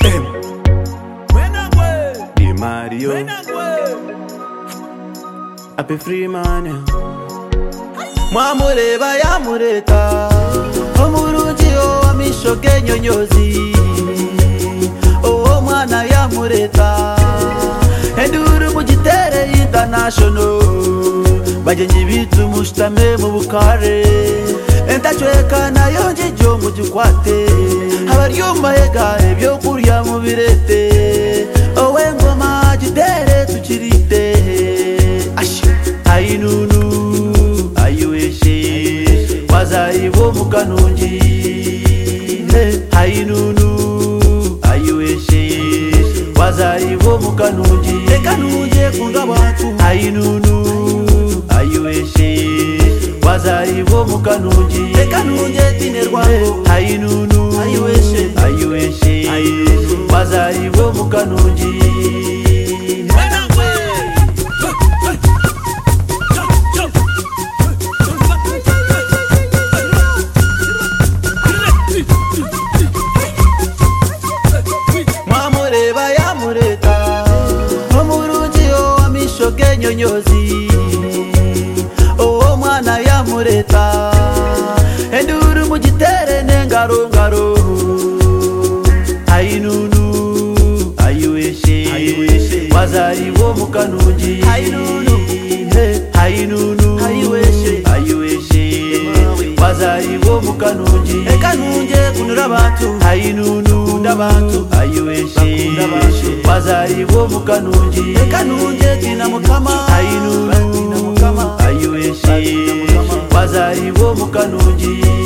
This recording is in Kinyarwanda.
Di Mario Happy Freeman Mwamureba yamureta Omurungi amishoke nyonyozi Mwana yamureta Enduru mugitere international Bagenyi bitu mushtame mu bukare Entachweka nayo njijo mugikwate Abaryuma ega ebyo kurya mu birete Owe ngoma gitere tukirite Ayinunu ayueshe Wazayibo mukanungi Ayinunu ayueshe Wazayibo mukanungi Ekanungi kunda bantu Ayinunu ayueshe Wazayibo mukanungi Ekanungi tinerwango Ayinunu ayueshe Wazayibo mukanungi Mwamureba yamureta Omurungi amishoke nyonyozi Mwana yamureta Enduru mugitere nengaro ngaro Ayinunu ayueshe Wazayibo mukanungi Ayinunu ayueshe Wazayibo mukanungi Ekanungi kunura abantu Ayinunu ndabantu ayueshe Wazayibo mukanungi Ekanungi tina mukama Ayinunu ayueshe Wazayibo mukanungi